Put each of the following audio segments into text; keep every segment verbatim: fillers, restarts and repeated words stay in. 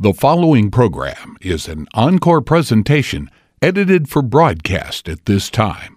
The following program is an encore presentation edited for broadcast at this time.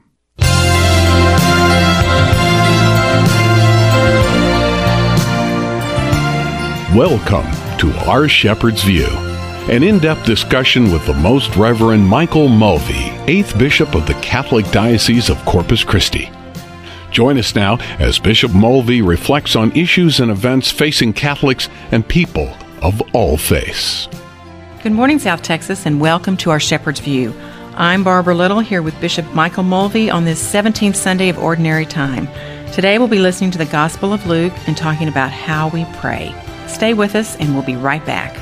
Welcome to Our Shepherd's View, an in-depth discussion with the Most Reverend Michael Mulvey, eighth Bishop of the Catholic Diocese of Corpus Christi. Join us now as Bishop Mulvey reflects on issues and events facing Catholics and people of all faiths. Good morning, South Texas, and welcome to Our Shepherd's View. I'm Barbara Little, here with Bishop Michael Mulvey on this seventeenth Sunday of Ordinary Time. Today we'll be listening to the Gospel of Luke and talking about how we pray. Stay with us, and we'll be right back.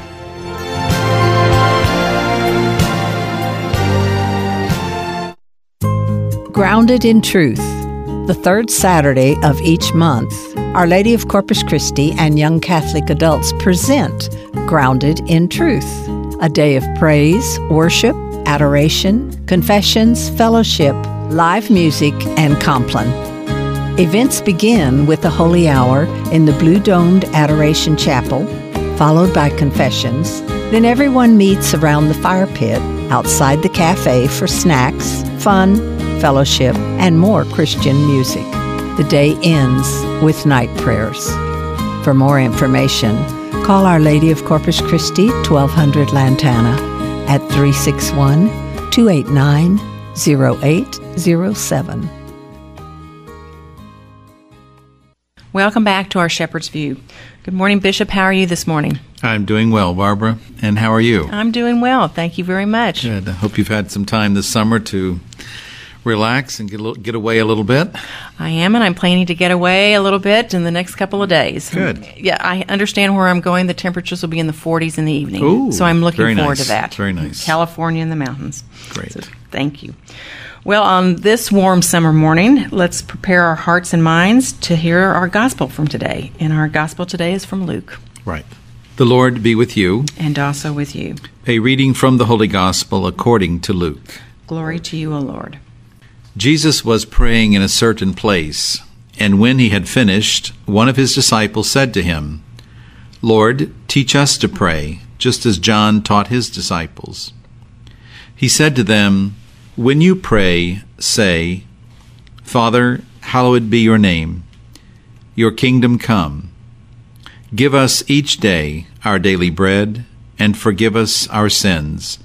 Grounded in Truth. The third Saturday of each month, Our Lady of Corpus Christi and young Catholic adults present Grounded in Truth, a day of praise, worship, adoration, confessions, fellowship, live music, and Compline. Events begin with the Holy Hour in the blue-domed Adoration Chapel, followed by confessions. Then everyone meets around the fire pit outside the cafe for snacks, fun, fellowship, and more Christian music. The day ends with night prayers. For more information, call Our Lady of Corpus Christi, twelve hundred Lantana, at three six one, two eight nine, zero eight zero seven. Welcome back to Our Shepherd's View. Good morning, Bishop. How are you this morning? I'm doing well, Barbara. And how are you? I'm doing well. Thank you very much. Good. I hope you've had some time this summer to relax and get a little, get away a little bit. I am, and I'm planning to get away a little bit in the next couple of days. Good. Yeah, I understand where I'm going. The temperatures will be in the forties in the evening. Ooh, so I'm looking very forward nice. to that. Very nice. California in the mountains. Great. So, thank you. Well, on this warm summer morning, let's prepare our hearts and minds to hear our gospel from today. And our gospel today is from Luke. Right. The Lord be with you. And also with you. A reading from the Holy Gospel according to Luke. Glory to you, O Lord. Jesus was praying in a certain place, and when he had finished, one of his disciples said to him, Lord, teach us to pray, just as John taught his disciples. He said to them, When you pray, say, Father, hallowed be your name. Your kingdom come. Give us each day our daily bread, and forgive us our sins.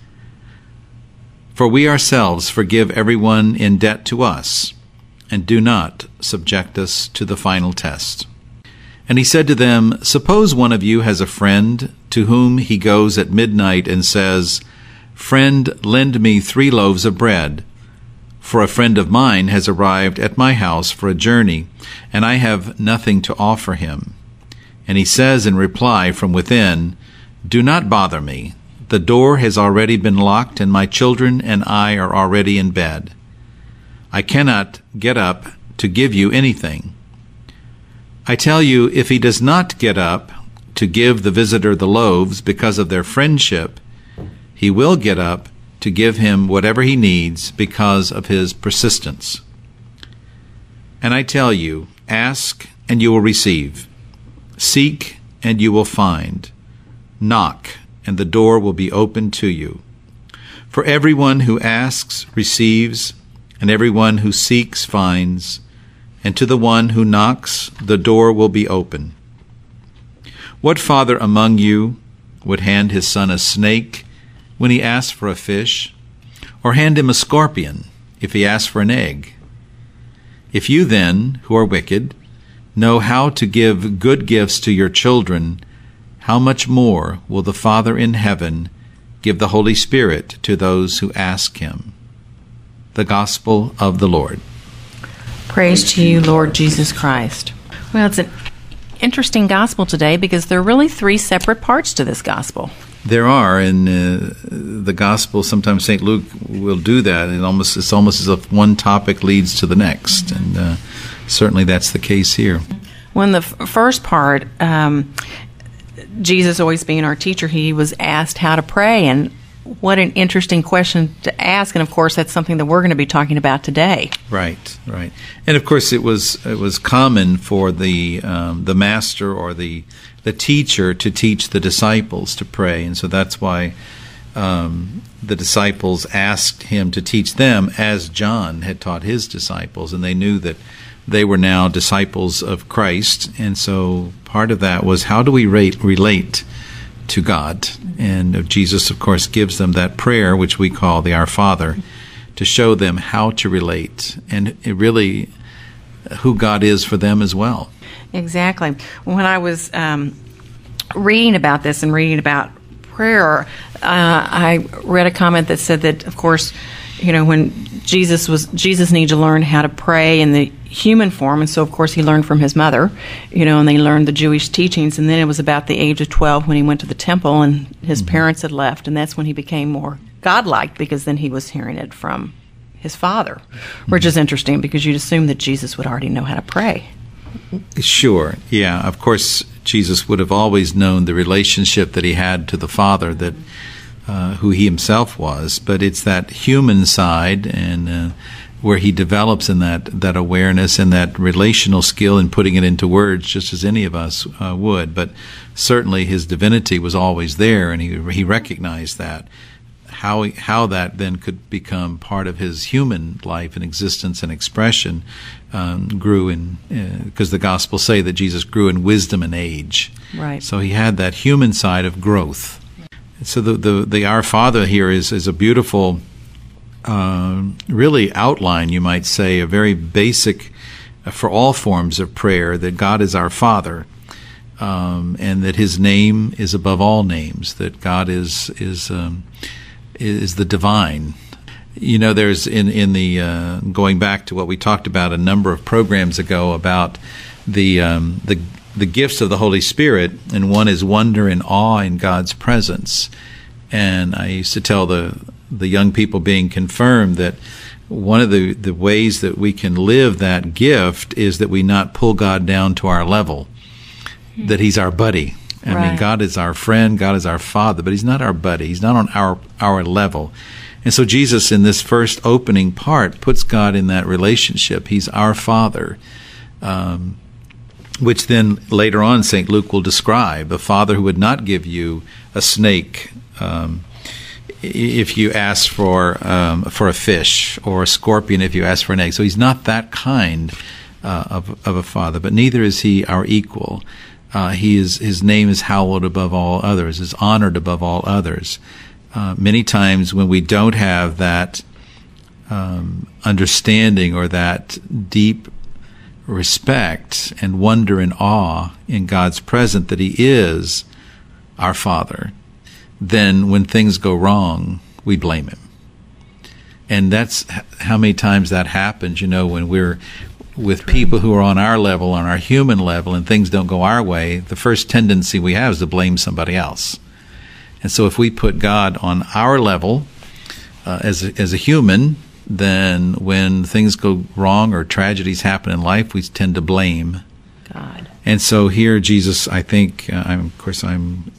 For we ourselves forgive everyone in debt to us, and do not subject us to the final test. And he said to them, Suppose one of you has a friend to whom he goes at midnight and says, Friend, lend me three loaves of bread, for a friend of mine has arrived at my house for a journey, and I have nothing to offer him. And he says in reply from within, Do not bother me. The door has already been locked, and my children and I are already in bed. I cannot get up to give you anything. I tell you, if he does not get up to give the visitor the loaves because of their friendship, he will get up to give him whatever he needs because of his persistence. And I tell you, ask and you will receive. Seek and you will find. Knock and the door will be opened to you. For everyone who asks receives, and everyone who seeks finds, and to the one who knocks the door will be open. What father among you would hand his son a snake when he asks for a fish, or hand him a scorpion if he asks for an egg? If you then, who are wicked, know how to give good gifts to your children, how much more will the Father in heaven give the Holy Spirit to those who ask him? The Gospel of the Lord. Praise to you, Lord Jesus Christ. Well, it's an interesting gospel today because there are really three separate parts to this gospel. There are, and uh, the Gospel, sometimes Saint Luke will do that. It almost, it's almost as if one topic leads to the next, and uh, certainly that's the case here. Well, in the f- first part, um, Jesus, always being our teacher, he was asked how to pray, and what an interesting question to ask. And of course, that's something that we're going to be talking about today. Right, right. And of course, it was it was common for the um, the master or the the teacher to teach the disciples to pray. And so that's why um, the disciples asked him to teach them as John had taught his disciples, and they knew that they were now disciples of Christ. And so part of that was, how do we rate, relate to God? And Jesus, of course, gives them that prayer, which we call the Our Father, to show them how to relate, and it really who God is for them as well. Exactly. When I was um, reading about this and reading about prayer, uh, I read a comment that said that, of course, you know, when Jesus was Jesus needed to learn how to pray in the human form, and so of course he learned from his mother, you know, and they learned the Jewish teachings, and then it was about the age of twelve when he went to the temple and his mm-hmm. parents had left, and that's when he became more godlike, because then he was hearing it from his father, mm-hmm. which is interesting because you'd assume that Jesus would already know how to pray. Sure, yeah. Of course, Jesus would have always known the relationship that he had to the Father, that uh, who he himself was, but it's that human side and uh, where he develops in that, that awareness and that relational skill in putting it into words, just as any of us uh, would. But certainly his divinity was always there, and he he recognized that. How he, how that then could become part of his human life and existence and expression um, grew in, because uh, the Gospels say that Jesus grew in wisdom and age. Right. So he had that human side of growth. So the the, the Our Father here is is a beautiful, uh, really outline, you might say, a very basic uh, for all forms of prayer, that God is our Father. Um, and that his name is above all names, that God is is um, is the divine. You know, there's in in the uh, going back to what we talked about a number of programs ago about the um, the the gifts of the Holy Spirit, and one is wonder and awe in God's presence. And I used to tell the the young people being confirmed that one of the the ways that we can live that gift is that we not pull God down to our level, mm-hmm. that he's our buddy. I right. mean, God is our friend, God is our Father, but he's not our buddy. He's not on our our level. And so Jesus, in this first opening part, puts God in that relationship. He's our Father, um, which then later on Saint Luke will describe, a father who would not give you a snake um, if you asked for um, for a fish, or a scorpion if you asked for an egg. So he's not that kind uh, of, of a father, but neither is he our equal. Uh, he is, his name is hallowed above all others, is honored above all others. Uh, many times when we don't have that um, understanding or that deep respect and wonder and awe in God's presence that he is our Father, then when things go wrong, we blame him. And that's how many times that happens, you know, when we're with people who are on our level, on our human level, and things don't go our way, the first tendency we have is to blame somebody else. And so if we put God on our level uh, as a, as a human, then when things go wrong or tragedies happen in life, we tend to blame God. And so here Jesus, I think, uh, I'm, of course I'm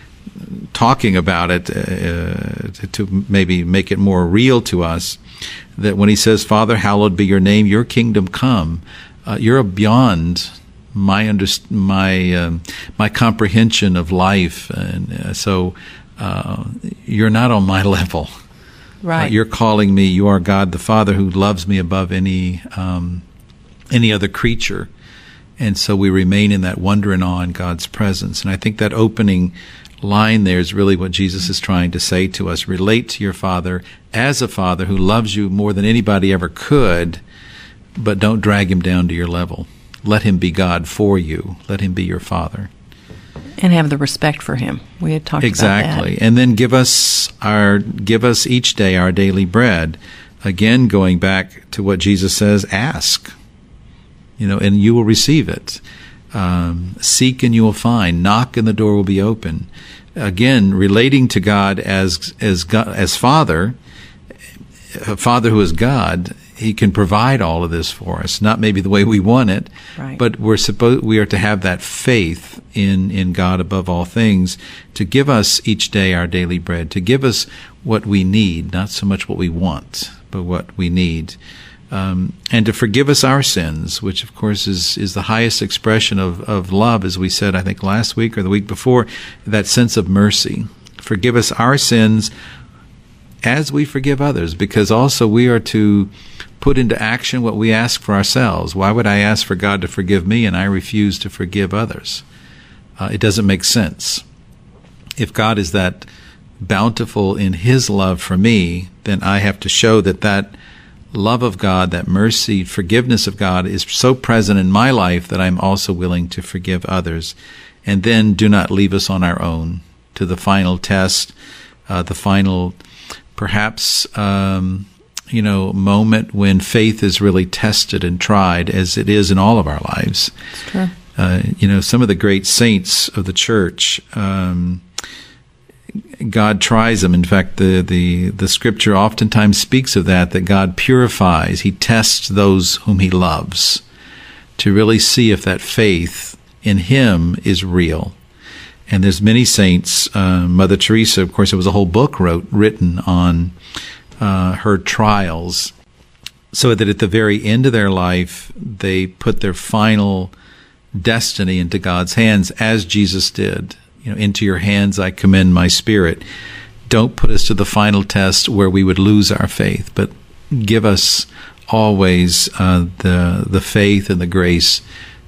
talking about it uh, to, to maybe make it more real to us, that when he says, Father, hallowed be your name, your kingdom come, uh, you're beyond my under, my um, my comprehension of life, and uh, so uh, you're not on my level. Right. Uh, you're calling me. You are God the Father who loves me above any um, any other creature, and so we remain in that wonder and awe in God's presence. And I think that opening line there is really what Jesus is trying to say to us. Relate to your Father as a Father who loves you more than anybody ever could, but don't drag him down to your level. Let him be God for you. Let him be your Father. And have the respect for him. We had talked exactly. about that. Exactly. And then give us our give us each day our daily bread. Again, going back to what Jesus says, ask. You know, and you will receive it. Um, seek and you will find. Knock and the door will be open. Again, relating to God as as God, as Father, a Father who is God, he can provide all of this for us. Not maybe the way we want it, right. but we're supposed we are to have that faith in in God above all things, to give us each day our daily bread, to give us what we need, not so much what we want, but what we need. um, and to forgive us our sins, which of course is, is the highest expression of, of love, as we said, I think last week or the week before, that sense of mercy. Forgive us our sins as we forgive others, because also we are to put into action what we ask for ourselves. Why would I ask for God to forgive me and I refuse to forgive others? Uh, it doesn't make sense. If God is that bountiful in His love for me, then I have to show that that love of God, that mercy, forgiveness of God is so present in my life that I'm also willing to forgive others. And then do not leave us on our own to the final test, uh, the final perhaps, um, you know, moment when faith is really tested and tried, as it is in all of our lives. It's true. Uh, you know, some of the great saints of the church, um, God tries them. In fact, the, the, the Scripture oftentimes speaks of that, that God purifies. He tests those whom He loves to really see if that faith in Him is real. And there's many saints. Uh, Mother Teresa, of course, there was a whole book wrote written on uh, her trials, so that at the very end of their life, they put their final destiny into God's hands, as Jesus did. You know, into your hands I commend my spirit. Don't put us to the final test where we would lose our faith, but give us always uh, the the faith and the grace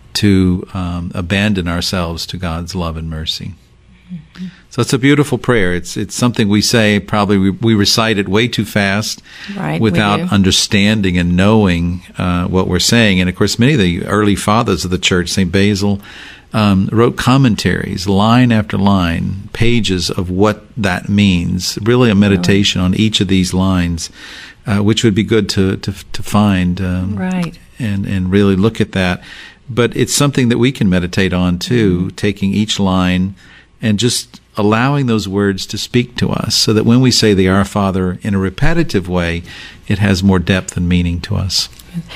to um, abandon ourselves to God's love and mercy. Mm-hmm. So it's a beautiful prayer. It's it's something we say, probably we, we recite it way too fast, right, without understanding and knowing uh, what we're saying. And of course, many of the early fathers of the church, Saint Basil, um, wrote commentaries, line after line, pages of what that means, really a meditation on each of these lines, uh, which would be good to, to, to find um, right. and, and really look at that. But it's something that we can meditate on, too, mm-hmm. taking each line and just allowing those words to speak to us, so that when we say the Our Father in a repetitive way, it has more depth and meaning to us.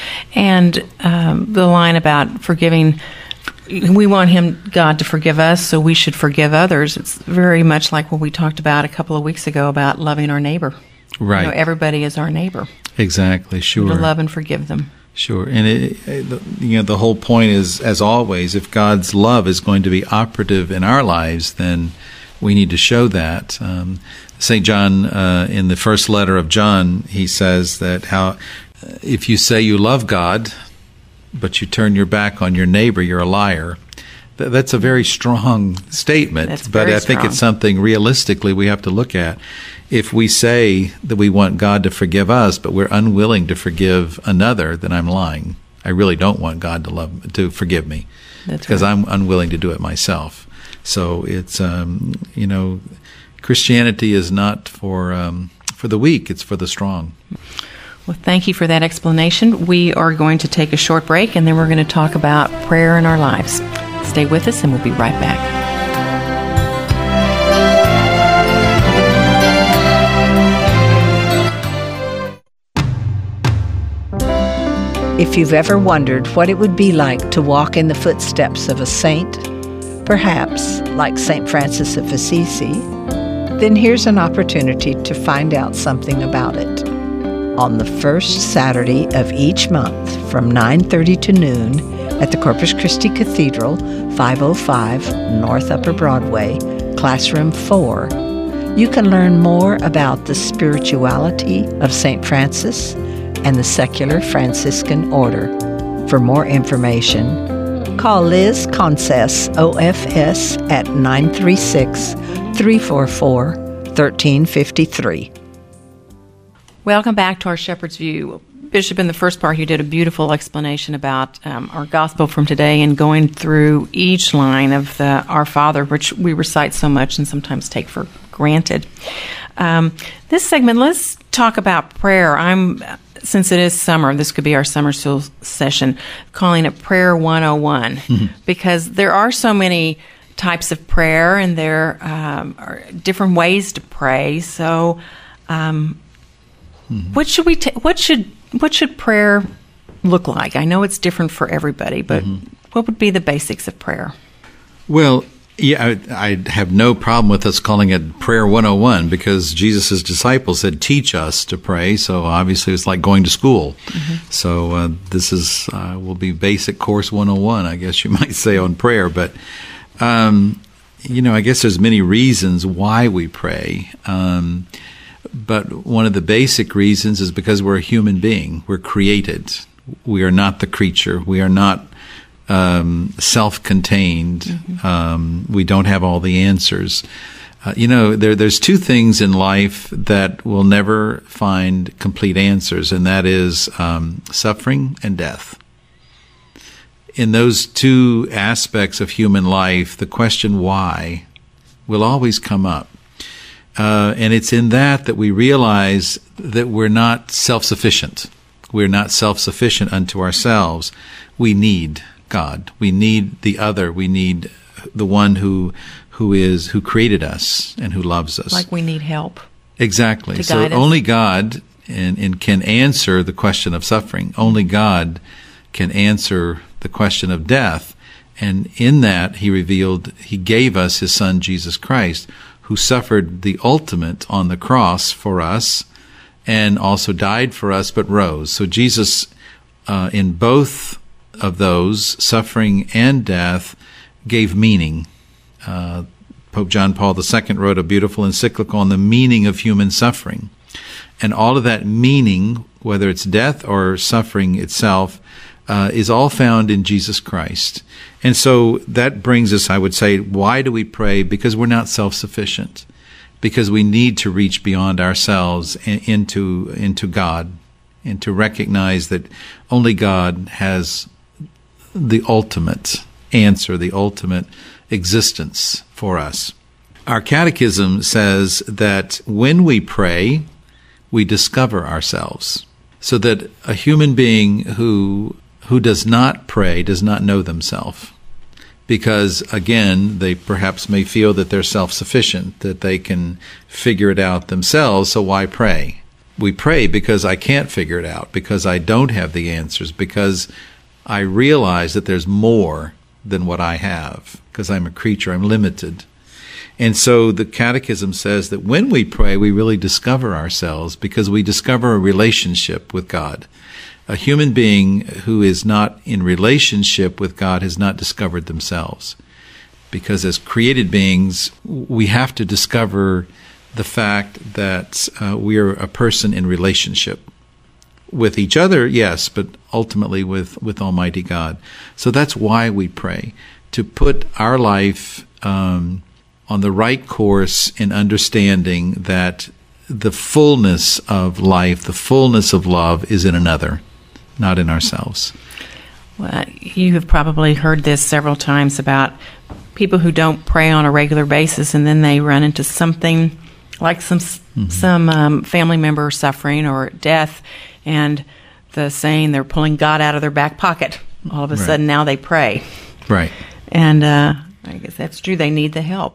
And um, the line about forgiving, we want Him, God, to forgive us, so we should forgive others. It's very much like what we talked about a couple of weeks ago about loving our neighbor. Right. You know, everybody is our neighbor. Exactly, sure. To love and forgive them. Sure. And, it, it, you know, the whole point is, as always, if God's love is going to be operative in our lives, then we need to show that. Um, Saint John, uh, in the first letter of John, he says that how if you say you love God, but you turn your back on your neighbor, you're a liar. Th- that's a very strong statement, that's but very I think strong. It's something realistically we have to look at. If we say that we want God to forgive us, but we're unwilling to forgive another, then I'm lying. I really don't want God to love to forgive me, That's because right. I'm unwilling to do it myself. So it's um, you know, Christianity is not for um, for the weak; it's for the strong. Well, thank you for that explanation. We are going to take a short break, and then we're going to talk about prayer in our lives. Stay with us, and we'll be right back. If you've ever wondered what it would be like to walk in the footsteps of a saint, perhaps like Saint Francis of Assisi, then here's an opportunity to find out something about it. On the first Saturday of each month from nine thirty to noon at the Corpus Christi Cathedral, five oh five North Upper Broadway, Classroom four, you can learn more about the spirituality of Saint Francis and the Secular Franciscan Order. For more information, call Liz Conces, O F S, at nine three six, three four four, one three five three. Welcome back to our Shepherd's View. Bishop, in the first part, you did a beautiful explanation about um, our gospel from today and going through each line of the Our Father, which we recite so much and sometimes take for granted. Um, this segment, let's talk about prayer. I'm, since it is summer, this could be our summer school session, calling it Prayer one oh one, mm-hmm. because there are so many types of prayer, and there um, are different ways to pray. So, um, mm-hmm. what should we? Ta- what should what should prayer look like? I know it's different for everybody, but mm-hmm. what would be the basics of prayer? Well, Yeah, I, I have no problem with us calling it Prayer one oh one because Jesus' disciples said, teach us to pray. So obviously it's like going to school. Mm-hmm. So uh, this is uh, will be basic course one oh one, I guess you might say, on prayer. But, um, you know, I guess there's many reasons why we pray. Um, but one of the basic reasons is because we're a human being. We're created. We are not the creature. We are not Um, self-contained. Mm-hmm. Um, we don't have all the answers. Uh, you know, there, there's two things in life that will never find complete answers, and that is um, suffering and death. In those two aspects of human life, the question why will always come up. Uh, and it's in that that we realize that we're not self-sufficient. We're not self-sufficient unto ourselves. We need God. We need the other. We need the one who who is who created us and who loves us. Like we need help. Exactly. To so guide us. Only God and, and can answer the question of suffering. Only God can answer the question of death. And in that, he revealed, he gave us his son, Jesus Christ, who suffered the ultimate on the cross for us and also died for us but rose. So Jesus, uh, in both of those, suffering and death, gave meaning. Uh, Pope John Paul the Second wrote a beautiful encyclical on the meaning of human suffering. And all of that meaning, whether it's death or suffering itself, uh, is all found in Jesus Christ. And so that brings us, I would say, why do we pray? Because we're not self-sufficient. Because we need to reach beyond ourselves and into, into God, and to recognize that only God has the ultimate answer, the ultimate existence for us. Our catechism says that when we pray, we discover ourselves. So that a human being who who does not pray does not know themselves. Because, again, they perhaps may feel that they're self-sufficient, that they can figure it out themselves, so why pray? We pray because I can't figure it out, because I don't have the answers, because I realize that there's more than what I have, because I'm a creature, I'm limited. And so the Catechism says that when we pray, we really discover ourselves, because we discover a relationship with God. A human being who is not in relationship with God has not discovered themselves. Because as created beings, we have to discover the fact that uh, we are a person in relationship. With each other, yes, but ultimately with, with Almighty God. So that's why we pray, to put our life um, on the right course in understanding that the fullness of life, the fullness of love is in another, not in ourselves. Well, you have probably heard this several times about people who don't pray on a regular basis, and then they run into something like some mm-hmm. some um, family member suffering or death, and the saying they're pulling God out of their back pocket. All of a right. sudden now they pray. Right. And uh, I guess that's true. They need the help.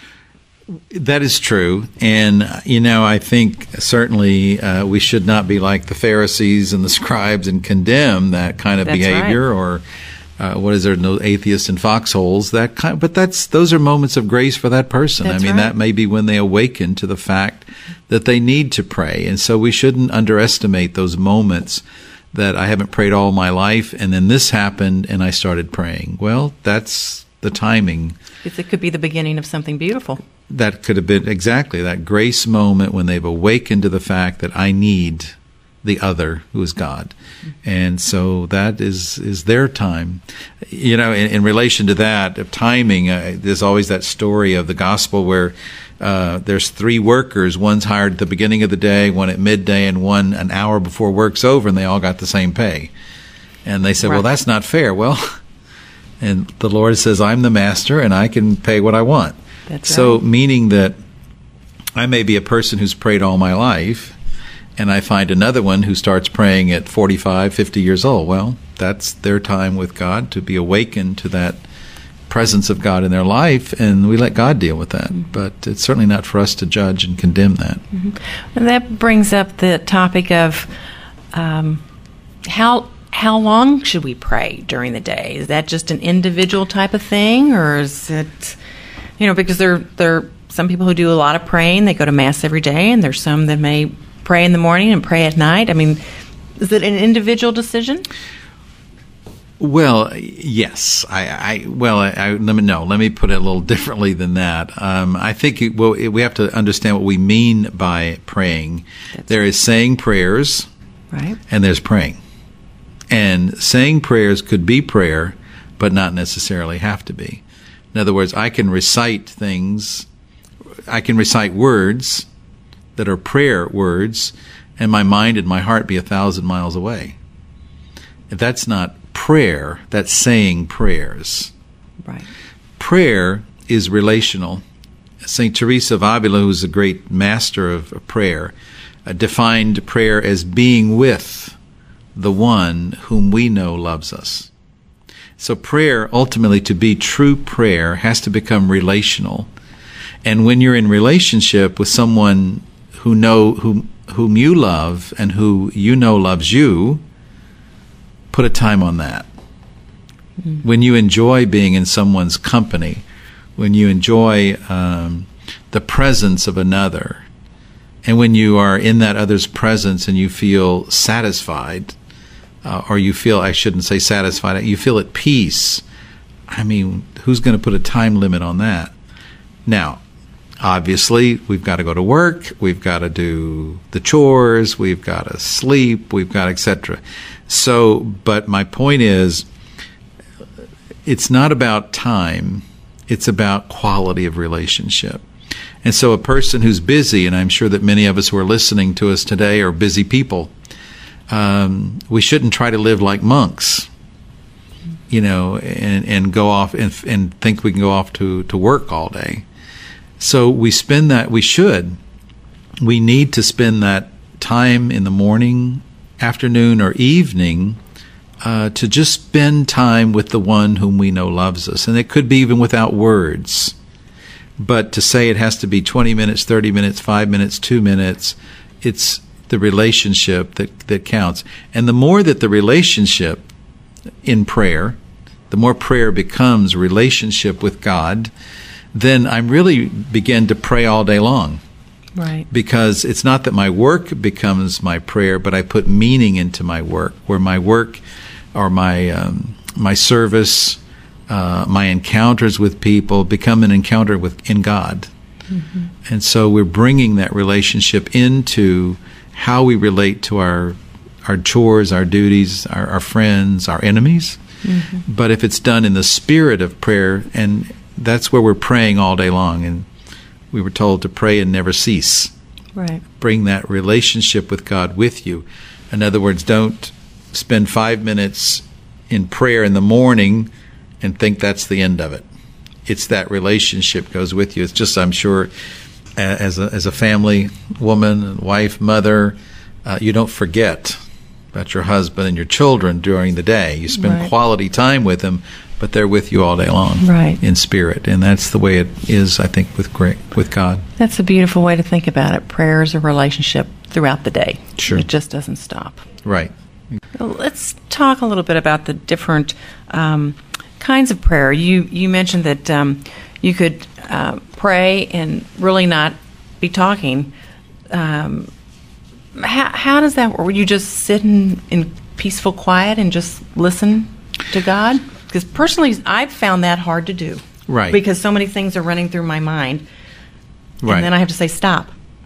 That is true. And, you know, I think certainly uh, we should not be like the Pharisees and the scribes and condemn that kind of that's behavior right. or uh, what is there, no atheists in foxholes, that kind, but that's, those are moments of grace for that person. That's I mean, right. that may be when they awaken to the fact that they need to pray. And so we shouldn't underestimate those moments that I haven't prayed all my life and then this happened and I started praying. Well, that's the timing. It could be the beginning of something beautiful. That could have been exactly that grace moment when they've awakened to the fact that I need the other, who is God. And so that is, is their time. You know, in, in relation to that, of timing, uh, there's always that story of the gospel where uh, there's three workers. One's hired at the beginning of the day, one at midday, and one an hour before work's over, and they all got the same pay. And they said, right. well, that's not fair. Well, and the Lord says, I'm the master, and I can pay what I want. That's so right. meaning that I may be a person who's prayed all my life, and I find another one who starts praying at forty-five, fifty years old. Well, that's their time with God to be awakened to that presence of God in their life, and we let God deal with that. Mm-hmm. But it's certainly not for us to judge and condemn that. Mm-hmm. And that brings up the topic of um, how how long should we pray during the day? Is that just an individual type of thing, or is it... You know, because there there are some people who do a lot of praying. They go to Mass every day, and there's some that may pray in the morning and pray at night. I mean, is it an individual decision? Well, yes. I, I well, I, I, let me no. Let me put it a little differently than that. Um, I think it, well, it, we have to understand what we mean by praying. That's there is saying prayers, right, and there's praying. And saying prayers could be prayer, but not necessarily have to be. In other words, I can recite things. I can recite words that are prayer words, and my mind and my heart be a thousand miles away. If that's not prayer, that's saying prayers. Right. Prayer is relational. Saint Teresa of Avila, who's a great master of prayer, uh, defined prayer as being with the one whom we know loves us. So prayer, ultimately, to be true prayer, has to become relational. And when you're in relationship with someone who know whom whom you love and who you know loves you, put a time on that. Mm-hmm. When you enjoy being in someone's company, when you enjoy um, the presence of another, and when you are in that other's presence and you feel satisfied, uh, or you feel, I shouldn't say satisfied, you feel at peace, I mean, who's going to put a time limit on that? Now, obviously, we've got to go to work, we've got to do the chores, we've got to sleep, we've got et cetera. So, but my point is, it's not about time, it's about quality of relationship. And so a person who's busy, and I'm sure that many of us who are listening to us today are busy people, um, we shouldn't try to live like monks, you know, and, and go off and, and think we can go off to, to work all day. So we spend that, we should, we need to spend that time in the morning, afternoon, or evening uh, to just spend time with the one whom we know loves us. And it could be even without words. But to say it has to be twenty minutes, thirty minutes, five minutes, two minutes, it's the relationship that, that counts. And the more that the relationship in prayer, the more prayer becomes relationship with God, then I'm really begin to pray all day long. Right. Because it's not that my work becomes my prayer, but I put meaning into my work, where my work or my um, my service, uh, my encounters with people become an encounter with in God. Mm-hmm. And so we're bringing that relationship into how we relate to our our chores, our duties, our, our friends, our enemies. Mm-hmm. But if it's done in the spirit of prayer, and that's where we're praying all day long, and we were told to pray and never cease. Right. Bring that relationship with God with you. In other words, don't spend five minutes in prayer in the morning and think that's the end of it. It's that relationship goes with you. It's just, I'm sure, as a, as a family woman, wife, mother, uh, you don't forget about your husband and your children during the day. You spend right. quality time with them, but they're with you all day long, right, in spirit. And that's the way it is, I think, with great, with God. That's a beautiful way to think about it. Prayer is a relationship throughout the day. Sure. It just doesn't stop. Right. Well, let's talk a little bit about the different um, kinds of prayer. You you mentioned that um, you could uh, pray and really not be talking. Um, how, how does that work? Would you just sit in, in peaceful quiet and just listen to God? Because personally, I've found that hard to do. Right. Because so many things are running through my mind. Right. And then I have to say, stop.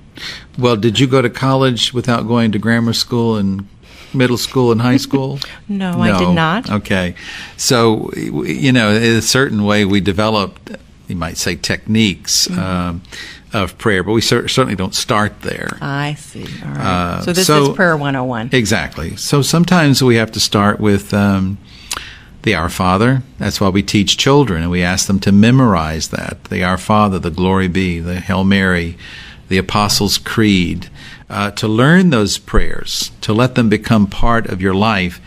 Well, did you go to college without going to grammar school and middle school and high school? no, no, I did not. Okay. So, you know, in a certain way, we developed, you might say, techniques mm-hmm. um, of prayer, but we cer- certainly don't start there. I see. All right. Uh, so this so, is Prayer one oh one. Exactly. So sometimes we have to start with um, the Our Father. That's why we teach children, and we ask them to memorize that. The Our Father, the Glory Be, the Hail Mary, the Apostles' Creed, uh, to learn those prayers, to let them become part of your life.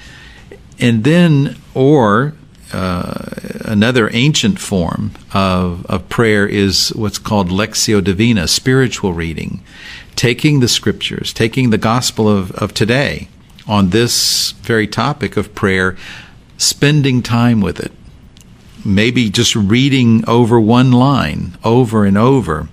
And then, or uh, another ancient form of, of prayer is what's called Lectio Divina, spiritual reading, taking the scriptures, taking the gospel of, of today on this very topic of prayer, spending time with it, maybe just reading over one line over and over.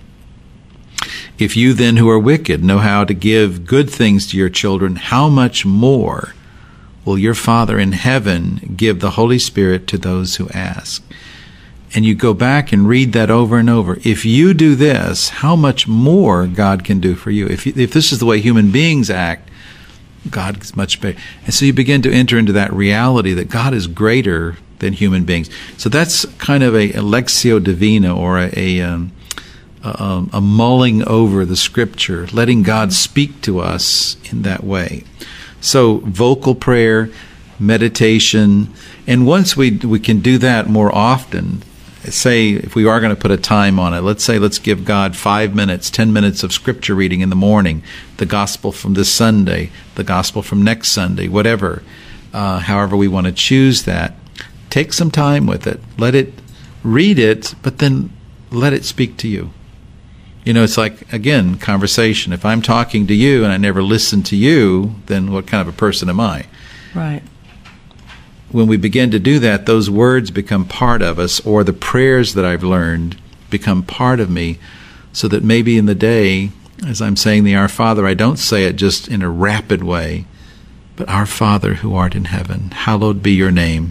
If you then who are wicked know how to give good things to your children, how much more will your Father in heaven give the Holy Spirit to those who ask? And you go back and read that over and over. If you do this, how much more God can do for you? If, you, if this is the way human beings act, God is much better. And so you begin to enter into that reality that God is greater than human beings. So that's kind of a, a lectio divina, or a, a, um, a, a mulling over the Scripture, letting God speak to us in that way. So vocal prayer, meditation, and once we we can do that more often, say if we are going to put a time on it, let's say let's give God five minutes, ten minutes of Scripture reading in the morning, the Gospel from this Sunday, the Gospel from next Sunday, whatever, uh, however we want to choose that. Take some time with it. Let it, read it, but then let it speak to you. You know, it's like, again, conversation. If I'm talking to you and I never listen to you, then what kind of a person am I? Right. When we begin to do that, those words become part of us, or the prayers that I've learned become part of me, so that maybe in the day, as I'm saying the Our Father, I don't say it just in a rapid way, but Our Father who art in heaven, hallowed be your name.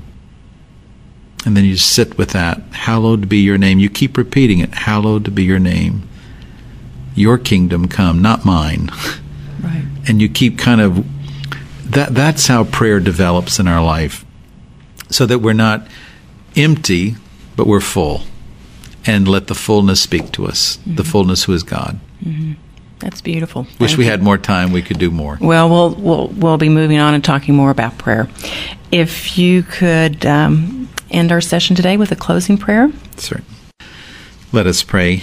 And then you sit with that, hallowed be your name. You keep repeating it, hallowed be your name. Your kingdom come, not mine. Right. And you keep kind of, that. that's how prayer develops in our life. So that we're not empty, but we're full. And let the fullness speak to us, mm-hmm. the fullness who is God. Mm-hmm. That's beautiful. Wish Thank we you. had more time, we could do more. Well, we'll we'll we'll be moving on and talking more about prayer. If you could um, end our session today with a closing prayer. Certainly. Let us pray.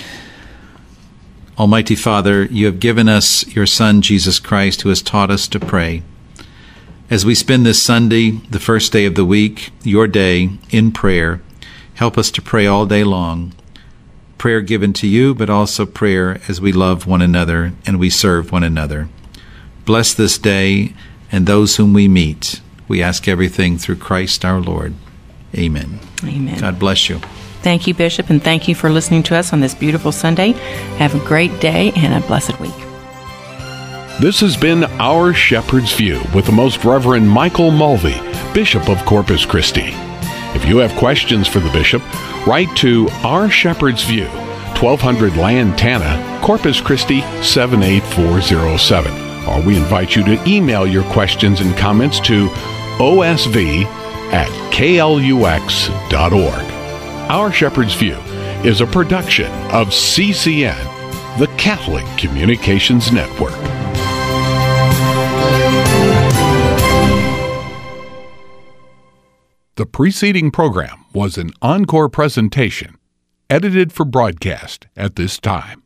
Almighty Father, you have given us your Son, Jesus Christ, who has taught us to pray. As we spend this Sunday, the first day of the week, your day, in prayer, help us to pray all day long. Prayer given to you, but also prayer as we love one another and we serve one another. Bless this day and those whom we meet. We ask everything through Christ our Lord. Amen. Amen. God bless you. Thank you, Bishop, and thank you for listening to us on this beautiful Sunday. Have a great day and a blessed week. This has been Our Shepherd's View with the Most Reverend Michael Mulvey, Bishop of Corpus Christi. If you have questions for the Bishop, write to Our Shepherd's View, twelve hundred Lantana, Corpus Christi seven eight four zero seven. Or we invite you to email your questions and comments to O S V at K L U X dot org. Our Shepherd's View is a production of C C N, the Catholic Communications Network. The preceding program was an encore presentation, edited for broadcast at this time.